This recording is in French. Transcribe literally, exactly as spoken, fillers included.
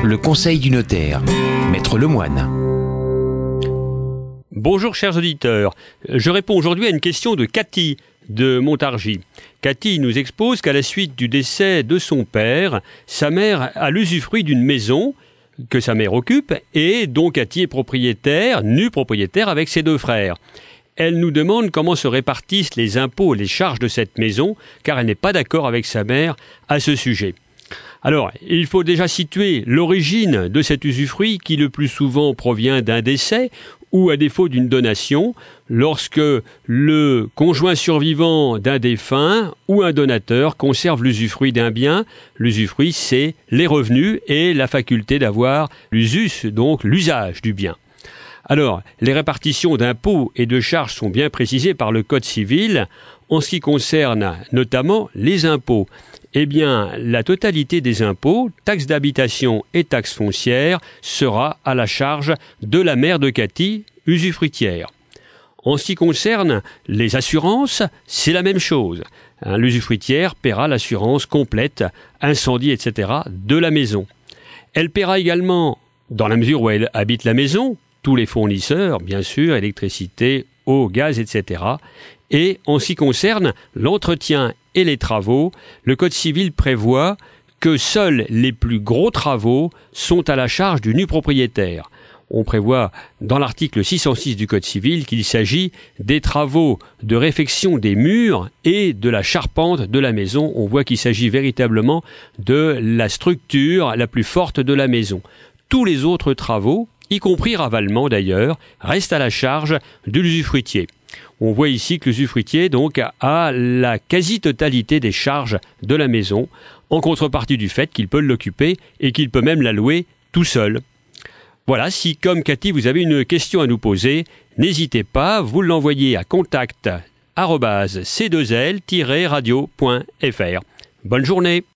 le conseil du notaire, Maître Lemoine. Bonjour chers auditeurs, je réponds aujourd'hui à une question de Cathy de Montargis. Cathy nous expose qu'à la suite du décès de son père, sa mère a l'usufruit d'une maison que sa mère occupe et dont Cathy est propriétaire, nue propriétaire avec ses deux frères. Elle nous demande comment se répartissent les impôts et les charges de cette maison, car elle n'est pas d'accord avec sa mère à ce sujet. Alors, il faut déjà situer l'origine de cet usufruit qui le plus souvent provient d'un décès ou à défaut d'une donation, lorsque le conjoint survivant d'un défunt ou un donateur conserve l'usufruit d'un bien. L'usufruit, c'est les revenus et la faculté d'avoir l'usus, donc l'usage du bien. Alors, les répartitions d'impôts et de charges sont bien précisées par le Code civil. En ce qui concerne notamment les impôts, eh bien, la totalité des impôts, taxes d'habitation et taxes foncières, sera à la charge de la mère de Cathy, usufruitière. En ce qui concerne les assurances, c'est la même chose. Hein, l'usufruitière paiera l'assurance complète, incendie, et cetera, de la maison. Elle paiera également, dans la mesure où elle habite la maison, tous les fournisseurs, bien sûr, électricité, eau, gaz, et cetera. Et en ce qui concerne l'entretien et les travaux, le Code civil prévoit que seuls les plus gros travaux sont à la charge du nu propriétaire. On prévoit dans l'article six cent six du Code civil qu'il s'agit des travaux de réfection des murs et de la charpente de la maison. On voit qu'il s'agit véritablement de la structure la plus forte de la maison. Tous les autres travaux, y compris ravalement d'ailleurs, restent à la charge de l'usufruitier. On voit ici que l'usufruitier donc a la quasi-totalité des charges de la maison, en contrepartie du fait qu'il peut l'occuper et qu'il peut même la louer tout seul. Voilà, si comme Cathy vous avez une question à nous poser, n'hésitez pas, vous l'envoyez à contact arobase c deux l tiret radio point f r. Bonne journée.